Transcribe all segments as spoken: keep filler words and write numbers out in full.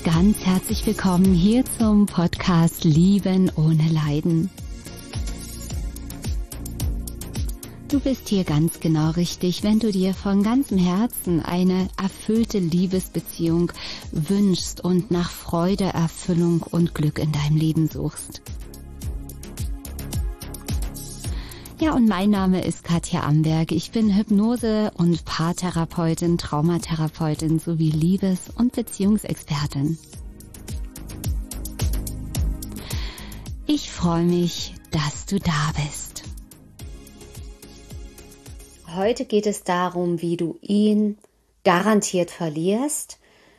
Ganz herzlich willkommen hier zum Podcast Lieben ohne Leiden. Du bist hier ganz genau richtig, wenn du dir von ganzem Herzen eine erfüllte Liebesbeziehung wünschst und nach Freude, Erfüllung und Glück in deinem Leben suchst. Ja, und mein Name ist Katja Amberg. Ich bin Hypnose- und Paartherapeutin, Traumatherapeutin sowie Liebes- und Beziehungsexpertin. Ich freue mich, dass du da bist. Heute geht es darum, wie du ihn garantiert verlierst.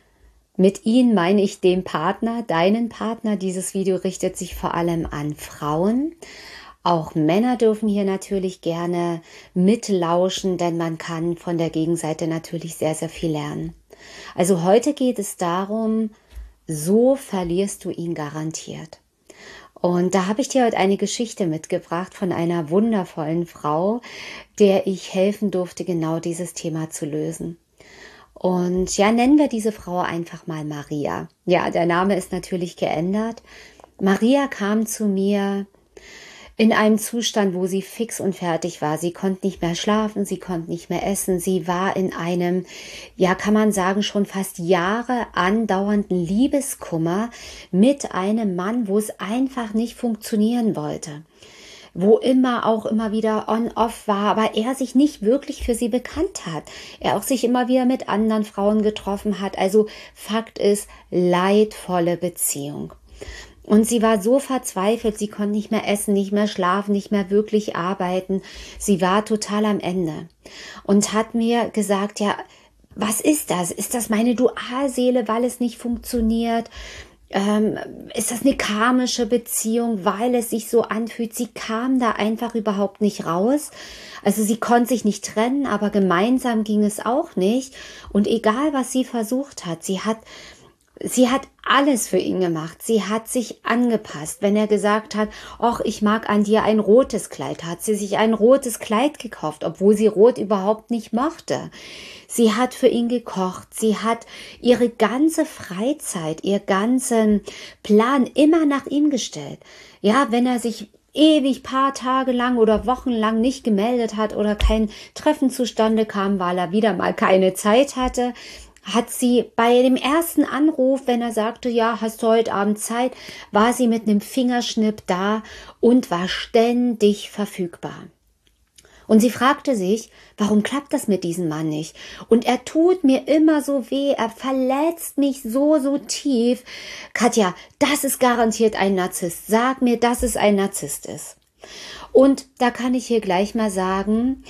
Mit ihn meine ich den Partner, deinen Partner. Dieses Video richtet sich vor allem an Frauen. Auch Männer dürfen hier natürlich gerne mitlauschen, denn man kann von der Gegenseite natürlich sehr, sehr viel lernen. Also heute geht es darum, so verlierst du ihn garantiert. Und da habe ich dir heute eine Geschichte mitgebracht von einer wundervollen Frau, der ich helfen durfte, genau dieses Thema zu lösen. Und ja, nennen wir diese Frau einfach mal Maria. Ja, der Name ist natürlich geändert. Maria kam zu mir in einem Zustand, wo sie fix und fertig war. Sie konnte nicht mehr schlafen, sie konnte nicht mehr essen. Sie war in einem, ja kann man sagen, schon fast Jahre andauernden Liebeskummer mit einem Mann, wo es einfach nicht funktionieren wollte. Wo immer auch immer wieder on-off war, aber er sich nicht wirklich für sie bekannt hat. Er auch sich immer wieder mit anderen Frauen getroffen hat. Also Fakt ist, leidvolle Beziehung. Und sie war so verzweifelt, sie konnte nicht mehr essen, nicht mehr schlafen, nicht mehr wirklich arbeiten. Sie war total am Ende und hat mir gesagt, ja, was ist das? Ist das meine Dualseele, weil es nicht funktioniert? Ähm, ist das eine karmische Beziehung, weil es sich so anfühlt? Sie kam da einfach überhaupt nicht raus. Also sie konnte sich nicht trennen, aber gemeinsam ging es auch nicht. Und egal, was sie versucht hat, sie hat Sie hat alles für ihn gemacht. Sie hat sich angepasst. Wenn er gesagt hat, ach, ich mag an dir ein rotes Kleid, hat sie sich ein rotes Kleid gekauft, obwohl sie Rot überhaupt nicht mochte. Sie hat für ihn gekocht. Sie hat ihre ganze Freizeit, ihr ganzen Plan immer nach ihm gestellt. Ja, wenn er sich ewig paar Tage lang oder wochenlang nicht gemeldet hat oder kein Treffen zustande kam, weil er wieder mal keine Zeit hatte, hat sie bei dem ersten Anruf, wenn er sagte, ja, hast du heute Abend Zeit, war sie mit einem Fingerschnipp da und war ständig verfügbar. Und sie fragte sich, warum klappt das mit diesem Mann nicht? Und er tut mir immer so weh, er verletzt mich so, so tief. Katja, das ist garantiert ein Narzisst. Sag mir, dass es ein Narzisst ist. Und da kann ich hier gleich mal sagen,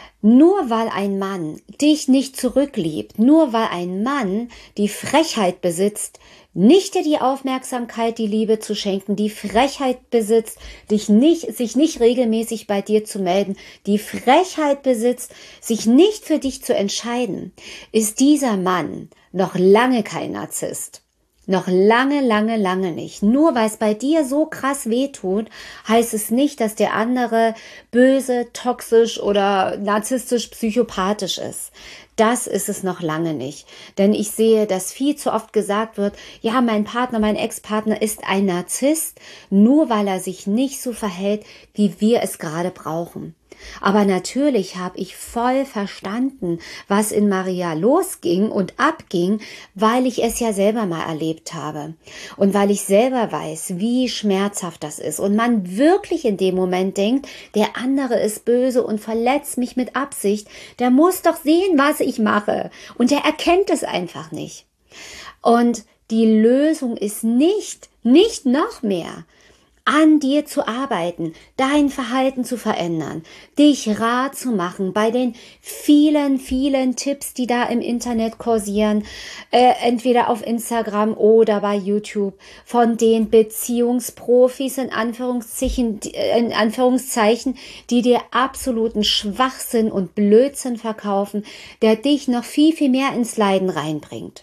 nur weil ein Mann dich nicht zurückliebt, nur weil ein Mann die Frechheit besitzt, nicht dir die Aufmerksamkeit, die Liebe zu schenken, die Frechheit besitzt, dich nicht, sich nicht regelmäßig bei dir zu melden, die Frechheit besitzt, sich nicht für dich zu entscheiden, ist dieser Mann noch lange kein Narzisst. Noch lange, lange, lange nicht. Nur weil es bei dir so krass wehtut, heißt es nicht, dass der andere böse, toxisch oder narzisstisch, psychopathisch ist. Das ist es noch lange nicht. Denn ich sehe, dass viel zu oft gesagt wird, ja, mein Partner, mein Ex-Partner ist ein Narzisst, nur weil er sich nicht so verhält, wie wir es gerade brauchen. Aber natürlich habe ich voll verstanden, was in Maria losging und abging, weil ich es ja selber mal erlebt habe und weil ich selber weiß, wie schmerzhaft das ist und man wirklich in dem Moment denkt, der andere ist böse und verletzt mich mit Absicht, der muss doch sehen, was ich mache und der erkennt es einfach nicht. Und die Lösung ist nicht, nicht noch mehr, an dir zu arbeiten, dein Verhalten zu verändern, dich rar zu machen bei den vielen, vielen Tipps, die da im Internet kursieren, äh, entweder auf Instagram oder bei YouTube, von den Beziehungsprofis in Anführungszeichen, in Anführungszeichen, die dir absoluten Schwachsinn und Blödsinn verkaufen, der dich noch viel, viel mehr ins Leiden reinbringt.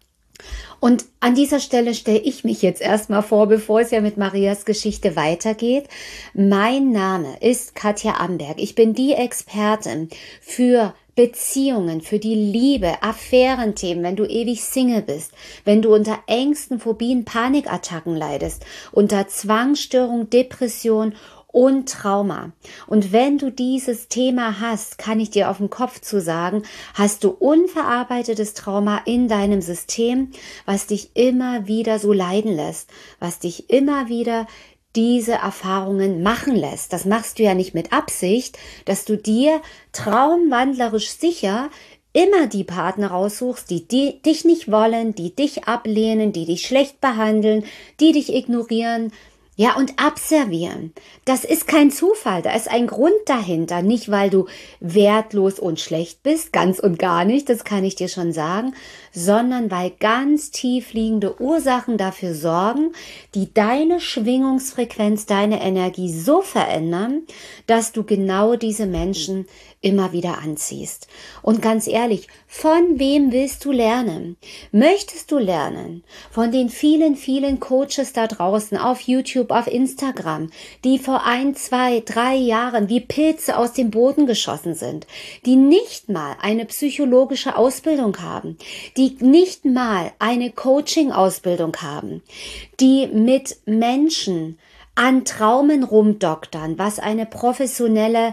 Und an dieser Stelle stelle ich mich jetzt erstmal vor, bevor es ja mit Marias Geschichte weitergeht. Mein Name ist Katja Amberg. Ich bin die Expertin für Beziehungen, für die Liebe, Affärenthemen, wenn du ewig Single bist, wenn du unter Ängsten, Phobien, Panikattacken leidest, unter Zwangsstörung, Depression und Trauma. Und wenn du dieses Thema hast, kann ich dir auf den Kopf zu sagen, hast du unverarbeitetes Trauma in deinem System, was dich immer wieder so leiden lässt, was dich immer wieder diese Erfahrungen machen lässt. Das machst du ja nicht mit Absicht, dass du dir traumwandlerisch sicher immer die Partner raussuchst, die, die dich nicht wollen, die dich ablehnen, die dich schlecht behandeln, die dich ignorieren, ja, und abservieren. Das ist kein Zufall, da ist ein Grund dahinter. Nicht, weil du wertlos und schlecht bist, ganz und gar nicht, das kann ich dir schon sagen, sondern weil ganz tief liegende Ursachen dafür sorgen, die deine Schwingungsfrequenz, deine Energie so verändern, dass du genau diese Menschen immer wieder anziehst. Und ganz ehrlich, von wem willst du lernen? Möchtest du lernen von den vielen, vielen Coaches da draußen auf YouTube, auf Instagram, die vor ein, zwei, drei Jahren wie Pilze aus dem Boden geschossen sind, die nicht mal eine psychologische Ausbildung haben, die nicht mal eine Coaching-Ausbildung haben, die mit Menschen an Traumen rumdoktern, was eine professionelle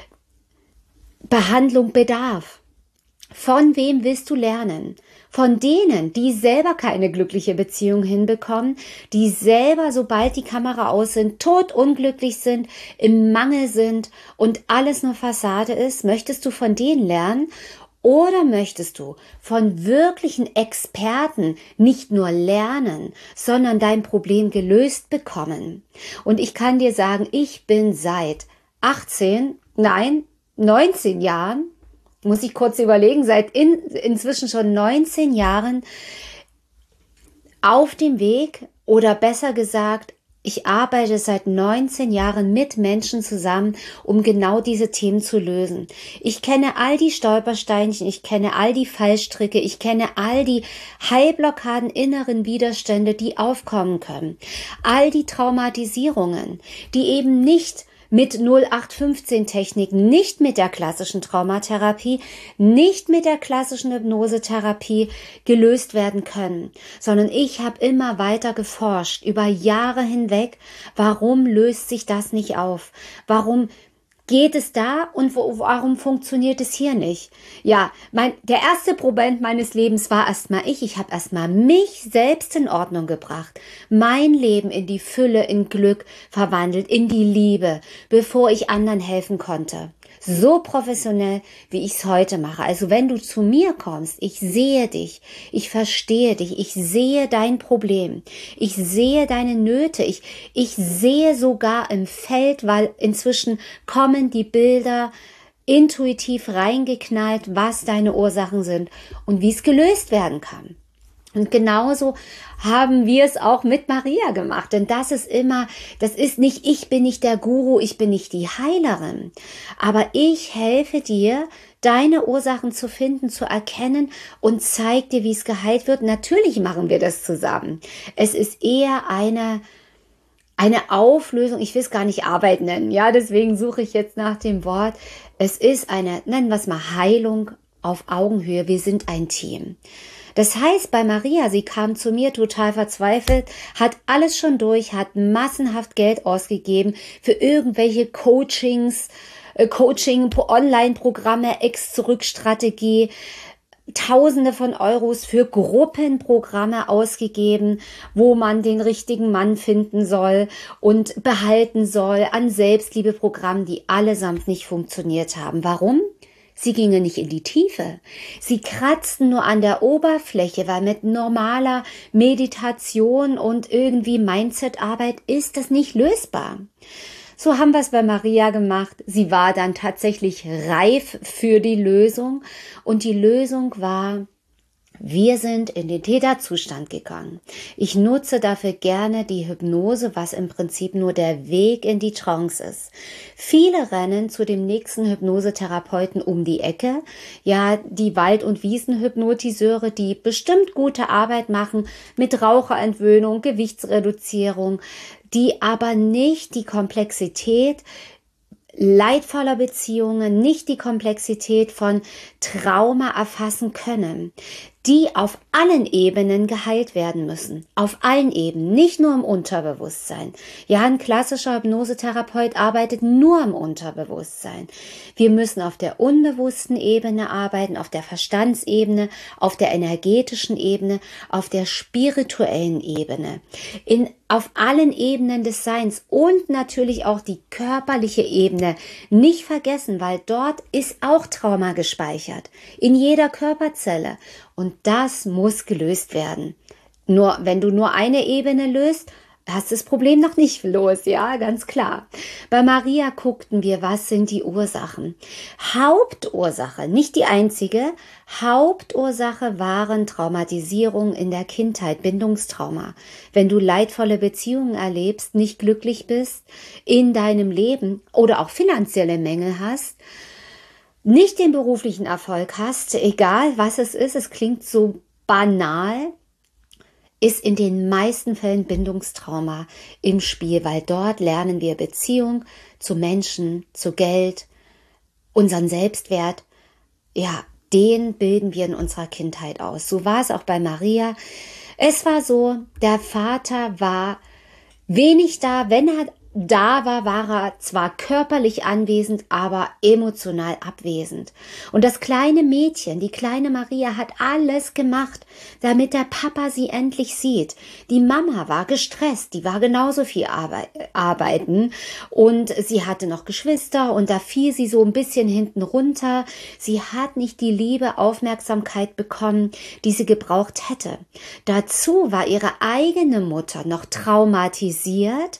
Behandlung bedarf. Von wem willst du lernen? Von denen, die selber keine glückliche Beziehung hinbekommen, die selber, sobald die Kamera aus sind, todunglücklich sind, im Mangel sind und alles nur Fassade ist? Möchtest du von denen lernen? Oder möchtest du von wirklichen Experten nicht nur lernen, sondern dein Problem gelöst bekommen? Und ich kann dir sagen, ich bin seit achtzehn, nein, neunzehn Jahren, muss ich kurz überlegen, seit in, inzwischen schon neunzehn Jahren auf dem Weg, oder besser gesagt, ich arbeite seit neunzehn Jahren mit Menschen zusammen, um genau diese Themen zu lösen. Ich kenne all die Stolpersteinchen, ich kenne all die Fallstricke, ich kenne all die Heilblockaden, inneren Widerstände, die aufkommen können. All die Traumatisierungen, die eben nicht mit null acht fünfzehn Techniken, nicht mit der klassischen Traumatherapie, nicht mit der klassischen Hypnosetherapie gelöst werden können, sondern ich habe immer weiter geforscht, über Jahre hinweg, warum löst sich das nicht auf? Warum geht es da und wo, warum funktioniert es hier nicht? Ja, mein, der erste Proband meines Lebens war erstmal ich. Ich habe erstmal mich selbst in Ordnung gebracht, mein Leben in die Fülle, in Glück verwandelt, in die Liebe, bevor ich anderen helfen konnte. So professionell, wie ich es heute mache. Also wenn du zu mir kommst, ich sehe dich, ich verstehe dich, ich sehe dein Problem, ich sehe deine Nöte, ich, ich sehe sogar im Feld, weil inzwischen kommen die Bilder intuitiv reingeknallt, was deine Ursachen sind und wie es gelöst werden kann. Und genauso haben wir es auch mit Maria gemacht, denn das ist immer, das ist nicht, ich bin nicht der Guru, ich bin nicht die Heilerin, aber ich helfe dir, deine Ursachen zu finden, zu erkennen und zeig dir, wie es geheilt wird. Natürlich machen wir das zusammen. Es ist eher eine Eine Auflösung, ich will es gar nicht Arbeit nennen, ja, deswegen suche ich jetzt nach dem Wort. Es ist eine, nennen wir es mal, Heilung auf Augenhöhe, wir sind ein Team. Das heißt, bei Maria, sie kam zu mir total verzweifelt, hat alles schon durch, hat massenhaft Geld ausgegeben für irgendwelche Coachings, äh, Coaching, Online-Programme, Ex-Zurück-Strategie, Tausende von Euros für Gruppenprogramme ausgegeben, wo man den richtigen Mann finden soll und behalten soll, an Selbstliebeprogrammen, die allesamt nicht funktioniert haben. Warum? Sie gingen nicht in die Tiefe. Sie kratzten nur an der Oberfläche, weil mit normaler Meditation und irgendwie Mindsetarbeit ist das nicht lösbar. So haben wir es bei Maria gemacht. Sie war dann tatsächlich reif für die Lösung und die Lösung war, wir sind in den Theta-Zustand gegangen. Ich nutze dafür gerne die Hypnose, was im Prinzip nur der Weg in die Trance ist. Viele rennen zu dem nächsten Hypnosetherapeuten um die Ecke. Ja, die Wald- und Wiesenhypnotiseure, die bestimmt gute Arbeit machen mit Raucherentwöhnung, Gewichtsreduzierung, die aber nicht die Komplexität leidvoller Beziehungen nicht die Komplexität von Trauma erfassen können, die auf allen Ebenen geheilt werden müssen. Auf allen Ebenen, nicht nur im Unterbewusstsein. Ja, ein klassischer Hypnosetherapeut arbeitet nur im Unterbewusstsein. Wir müssen auf der unbewussten Ebene arbeiten, auf der Verstandsebene, auf der energetischen Ebene, auf der spirituellen Ebene. In, auf allen Ebenen des Seins und natürlich auch die körperliche Ebene nicht vergessen, weil dort ist auch Trauma gespeichert. In jeder Körperzelle. Und das muss gelöst werden. Nur wenn du nur eine Ebene löst, hast du das Problem noch nicht los, ja, ganz klar. Bei Maria guckten wir, was sind die Ursachen. Hauptursache, nicht die einzige, Hauptursache waren Traumatisierung in der Kindheit, Bindungstrauma. Wenn du leidvolle Beziehungen erlebst, nicht glücklich bist in deinem Leben oder auch finanzielle Mängel hast, nicht den beruflichen Erfolg hast, egal was es ist, es klingt so banal, ist in den meisten Fällen Bindungstrauma im Spiel, weil dort lernen wir Beziehung zu Menschen, zu Geld, unseren Selbstwert, ja, den bilden wir in unserer Kindheit aus. So war es auch bei Maria. Es war so, der Vater war wenig da, wenn er da war, war er zwar körperlich anwesend, aber emotional abwesend. Und das kleine Mädchen, die kleine Maria, hat alles gemacht, damit der Papa sie endlich sieht. Die Mama war gestresst, die war genauso viel Arbeit, arbeiten und sie hatte noch Geschwister und da fiel sie so ein bisschen hinten runter. Sie hat nicht die Liebe, Aufmerksamkeit bekommen, die sie gebraucht hätte. Dazu war ihre eigene Mutter noch traumatisiert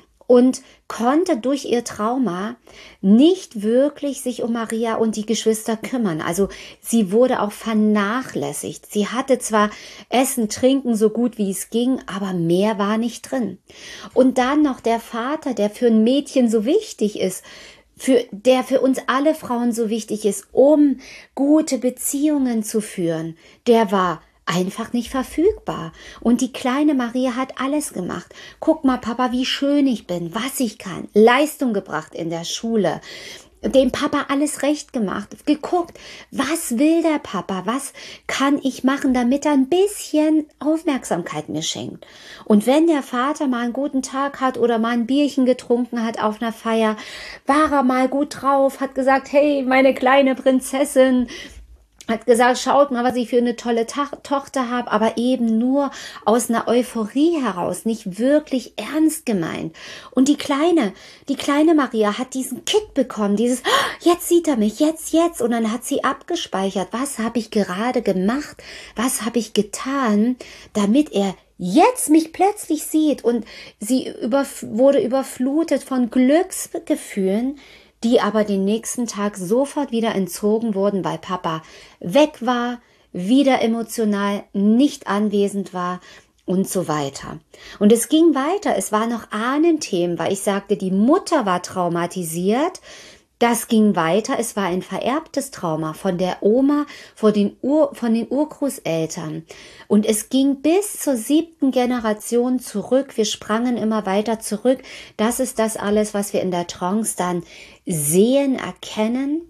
und konnte durch ihr Trauma nicht wirklich sich um Maria und die Geschwister kümmern. Also sie wurde auch vernachlässigt. Sie hatte zwar Essen, Trinken so gut wie es ging, aber mehr war nicht drin. Und dann noch der Vater, der für ein Mädchen so wichtig ist, für, der für uns alle Frauen so wichtig ist, um gute Beziehungen zu führen, der war einfach nicht verfügbar. Und die kleine Maria hat alles gemacht. Guck mal, Papa, wie schön ich bin, was ich kann. Leistung gebracht in der Schule. Dem Papa alles recht gemacht. Geguckt, was will der Papa? Was kann ich machen, damit er ein bisschen Aufmerksamkeit mir schenkt? Und wenn der Vater mal einen guten Tag hat oder mal ein Bierchen getrunken hat auf einer Feier, war er mal gut drauf, hat gesagt, hey, meine kleine Prinzessin, hat gesagt, schaut mal, was ich für eine tolle Ta- Tochter habe, aber eben nur aus einer Euphorie heraus, nicht wirklich ernst gemeint. Und die Kleine, die kleine Maria hat diesen Kick bekommen, dieses, "Ah, jetzt sieht er mich, jetzt, jetzt." Und dann hat sie abgespeichert, was habe ich gerade gemacht, was habe ich getan, damit er jetzt mich plötzlich sieht. Und sie überf- wurde überflutet von Glücksgefühlen, die aber den nächsten Tag sofort wieder entzogen wurden, weil Papa weg war, wieder emotional nicht anwesend war und so weiter. Und es ging weiter, es war noch Ahnenthemen, weil ich sagte, die Mutter war traumatisiert. Das ging weiter, es war ein vererbtes Trauma von der Oma, von den, Ur, von den Urgroßeltern. Und es ging bis zur siebten Generation zurück. Wir sprangen immer weiter zurück. Das ist das alles, was wir in der Trance dann sehen, erkennen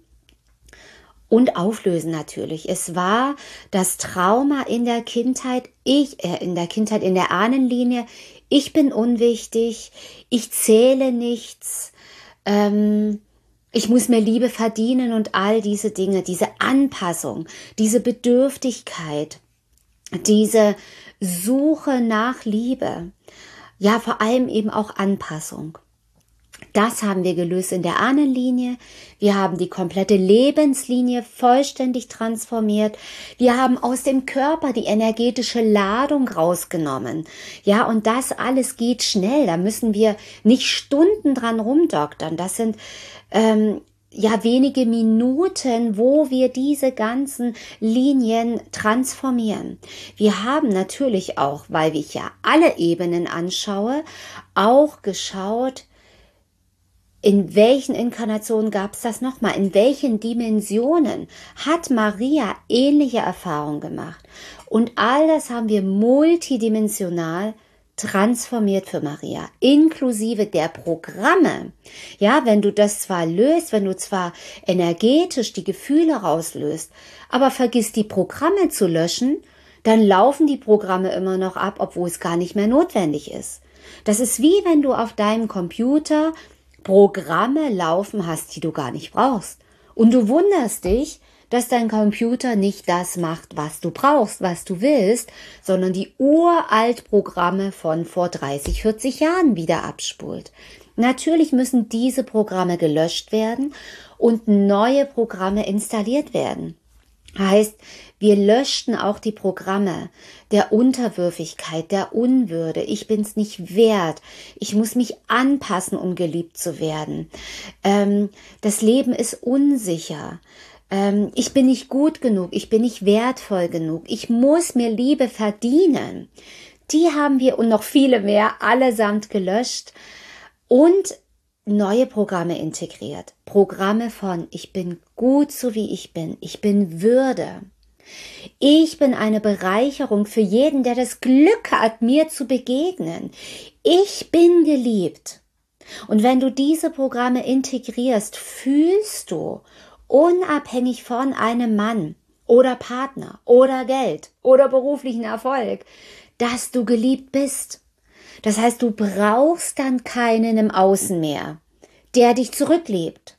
und auflösen natürlich. Es war das Trauma in der Kindheit, ich, äh, in der Kindheit, in der Ahnenlinie. Ich bin unwichtig, ich zähle nichts, ähm, ich muss mir Liebe verdienen und all diese Dinge, diese Anpassung, diese Bedürftigkeit, diese Suche nach Liebe, ja vor allem eben auch Anpassung. Das haben wir gelöst in der Ahnenlinie. Wir haben die komplette Lebenslinie vollständig transformiert. Wir haben aus dem Körper die energetische Ladung rausgenommen. Ja, und das alles geht schnell. Da müssen wir nicht Stunden dran rumdoktern. Das sind ähm, ja wenige Minuten, wo wir diese ganzen Linien transformieren. Wir haben natürlich auch, weil ich ja alle Ebenen anschaue, auch geschaut, in welchen Inkarnationen gab es das nochmal? In welchen Dimensionen hat Maria ähnliche Erfahrungen gemacht? Und all das haben wir multidimensional transformiert für Maria, inklusive der Programme. Ja, wenn du das zwar löst, wenn du zwar energetisch die Gefühle rauslöst, aber vergisst die Programme zu löschen, dann laufen die Programme immer noch ab, obwohl es gar nicht mehr notwendig ist. Das ist wie wenn du auf deinem Computer Programme laufen hast, die du gar nicht brauchst. Und du wunderst dich, dass dein Computer nicht das macht, was du brauchst, was du willst, sondern die uralt Programme von vor dreißig, vierzig Jahren wieder abspult. Natürlich müssen diese Programme gelöscht werden und neue Programme installiert werden. Heißt, wir löschten auch die Programme der Unterwürfigkeit, der Unwürde. Ich bin's nicht wert. Ich muss mich anpassen, um geliebt zu werden. Ähm, das Leben ist unsicher. Ähm, ich bin nicht gut genug. Ich bin nicht wertvoll genug. Ich muss mir Liebe verdienen. Die haben wir und noch viele mehr allesamt gelöscht und neue Programme integriert. Programme von ich bin gut so wie ich bin. Ich bin Würde. Ich bin eine Bereicherung für jeden, der das Glück hat, mir zu begegnen. Ich bin geliebt. Und wenn du diese Programme integrierst, fühlst du, unabhängig von einem Mann oder Partner oder Geld oder beruflichen Erfolg, dass du geliebt bist. Das heißt, du brauchst dann keinen im Außen mehr, der dich zurücklebt.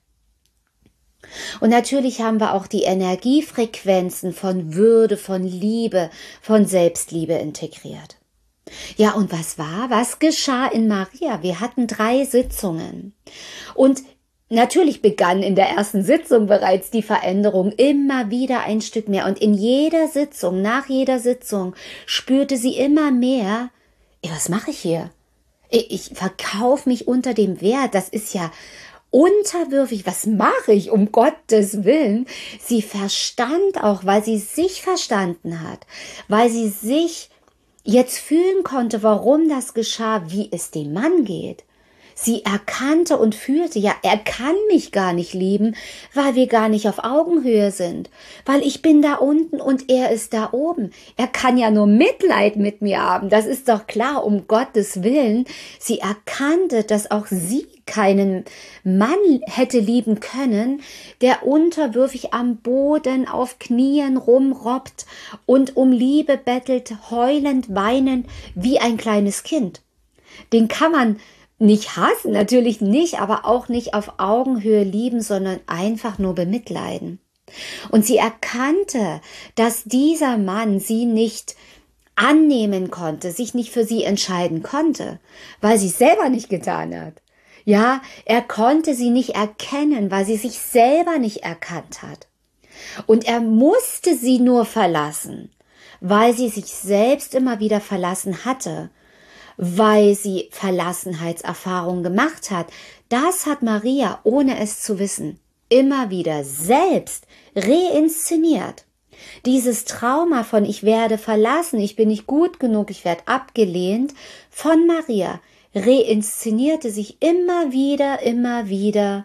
Und natürlich haben wir auch die Energiefrequenzen von Würde, von Liebe, von Selbstliebe integriert. Ja, und was war? Was geschah in Maria? Wir hatten drei Sitzungen. Und natürlich begann in der ersten Sitzung bereits die Veränderung, immer wieder ein Stück mehr. Und in jeder Sitzung, nach jeder Sitzung, spürte sie immer mehr, ey, was mache ich hier? Ich, ich verkaufe mich unter dem Wert, das ist ja unterwürfig, was mache ich, um Gottes Willen? Sie verstand auch, weil sie sich verstanden hat, weil sie sich jetzt fühlen konnte, warum das geschah, wie es dem Mann geht. Sie erkannte und fühlte, ja, er kann mich gar nicht lieben, weil wir gar nicht auf Augenhöhe sind, weil ich bin da unten und er ist da oben. Er kann ja nur Mitleid mit mir haben, das ist doch klar, um Gottes Willen. Sie erkannte, dass auch sie keinen Mann hätte lieben können, der unterwürfig am Boden auf Knien rumrobbt und um Liebe bettelt, heulend, weinend, wie ein kleines Kind. Den kann man nicht hassen, natürlich nicht, aber auch nicht auf Augenhöhe lieben, sondern einfach nur bemitleiden. Und sie erkannte, dass dieser Mann sie nicht annehmen konnte, sich nicht für sie entscheiden konnte, weil sie es selber nicht getan hat. Ja, er konnte sie nicht erkennen, weil sie sich selber nicht erkannt hat. Und er musste sie nur verlassen, weil sie sich selbst immer wieder verlassen hatte, weil sie Verlassenheitserfahrungen gemacht hat. Das hat Maria, ohne es zu wissen, immer wieder selbst reinszeniert. Dieses Trauma von ich werde verlassen, ich bin nicht gut genug, ich werde abgelehnt, von Maria reinszenierte sich immer wieder, immer wieder,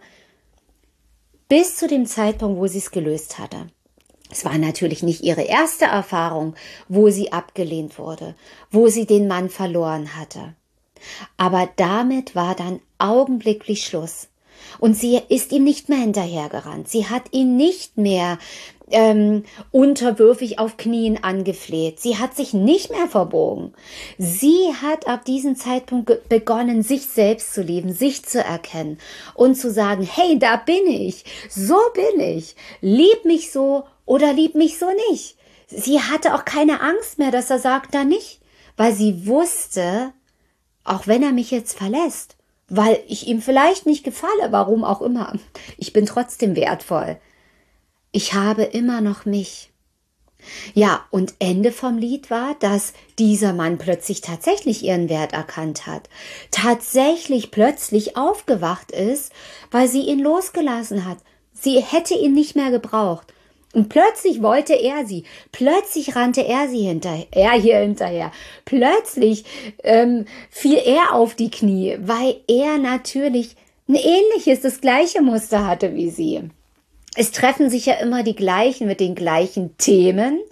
bis zu dem Zeitpunkt, wo sie es gelöst hatte. Es war natürlich nicht ihre erste Erfahrung, wo sie abgelehnt wurde, wo sie den Mann verloren hatte. Aber damit war dann augenblicklich Schluss. Und sie ist ihm nicht mehr hinterhergerannt. Sie hat ihn nicht mehr ähm, unterwürfig auf Knien angefleht. Sie hat sich nicht mehr verbogen. Sie hat ab diesem Zeitpunkt begonnen, sich selbst zu lieben, sich zu erkennen und zu sagen, hey, da bin ich, so bin ich, lieb mich so oder lieb mich so nicht. Sie hatte auch keine Angst mehr, dass er sagt, da nicht, weil sie wusste, auch wenn er mich jetzt verlässt, weil ich ihm vielleicht nicht gefalle, warum auch immer, ich bin trotzdem wertvoll. Ich habe immer noch mich. Ja, und Ende vom Lied war, dass dieser Mann plötzlich tatsächlich ihren Wert erkannt hat, tatsächlich plötzlich aufgewacht ist, weil sie ihn losgelassen hat. Sie hätte ihn nicht mehr gebraucht. Und plötzlich wollte er sie, plötzlich rannte er sie hinterher, er hier hinterher, plötzlich ähm, fiel er auf die Knie, weil er natürlich ein ähnliches, das gleiche Muster hatte wie sie. Es treffen sich ja immer die gleichen mit den gleichen Themen,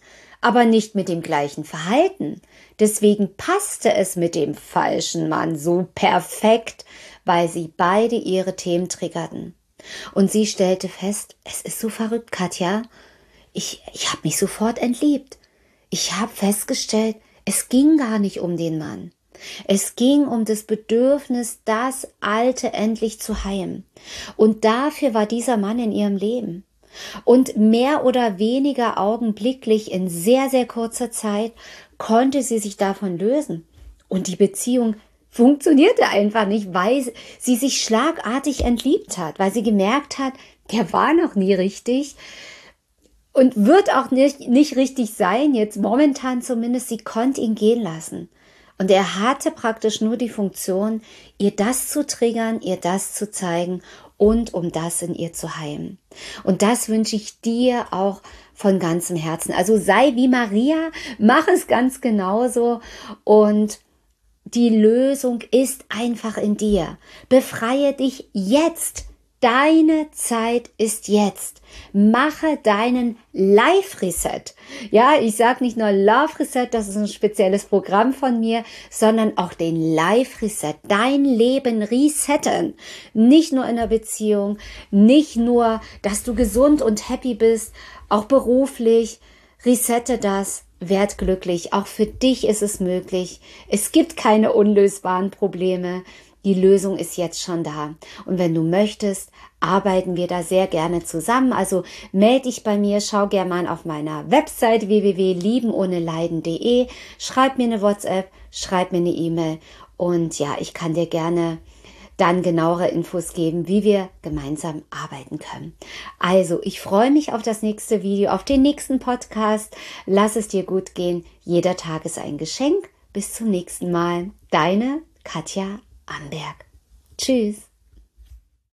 aber nicht mit dem gleichen Verhalten. Deswegen passte es mit dem falschen Mann so perfekt, weil sie beide ihre Themen triggerten. Und sie stellte fest, es ist so verrückt, Katja, ich, ich habe mich sofort entliebt. Ich habe festgestellt, es ging gar nicht um den Mann. Es ging um das Bedürfnis, das Alte endlich zu heilen. Und dafür war dieser Mann in ihrem Leben. Und mehr oder weniger augenblicklich in sehr, sehr kurzer Zeit konnte sie sich davon lösen. Und die Beziehung funktionierte einfach nicht, weil sie sich schlagartig entliebt hat, weil sie gemerkt hat, der war noch nie richtig und wird auch nicht, nicht richtig sein, jetzt momentan zumindest. Sie konnte ihn gehen lassen. Und er hatte praktisch nur die Funktion, ihr das zu triggern, ihr das zu zeigen und um das in ihr zu heilen. Und das wünsche ich dir auch von ganzem Herzen. Also sei wie Maria, mach es ganz genauso und die Lösung ist einfach in dir. Befreie dich jetzt. Deine Zeit ist jetzt. Mache deinen Life-Reset. Ja, ich sage nicht nur Love-Reset, das ist ein spezielles Programm von mir, sondern auch den Life-Reset. Dein Leben resetten. Nicht nur in der Beziehung, nicht nur, dass du gesund und happy bist, auch beruflich. Resette das. Werd glücklich. Auch für dich ist es möglich. Es gibt keine unlösbaren Probleme. Die Lösung ist jetzt schon da. Und wenn du möchtest, arbeiten wir da sehr gerne zusammen. Also melde dich bei mir, schau gerne mal auf meiner Website w w w punkt lieben ohne leiden punkt de, schreib mir eine WhatsApp, schreib mir eine E-Mail und ja, ich kann dir gerne dann genauere Infos geben, wie wir gemeinsam arbeiten können. Also, ich freue mich auf das nächste Video, auf den nächsten Podcast. Lass es dir gut gehen. Jeder Tag ist ein Geschenk. Bis zum nächsten Mal. Deine Katja Amberg. Tschüss.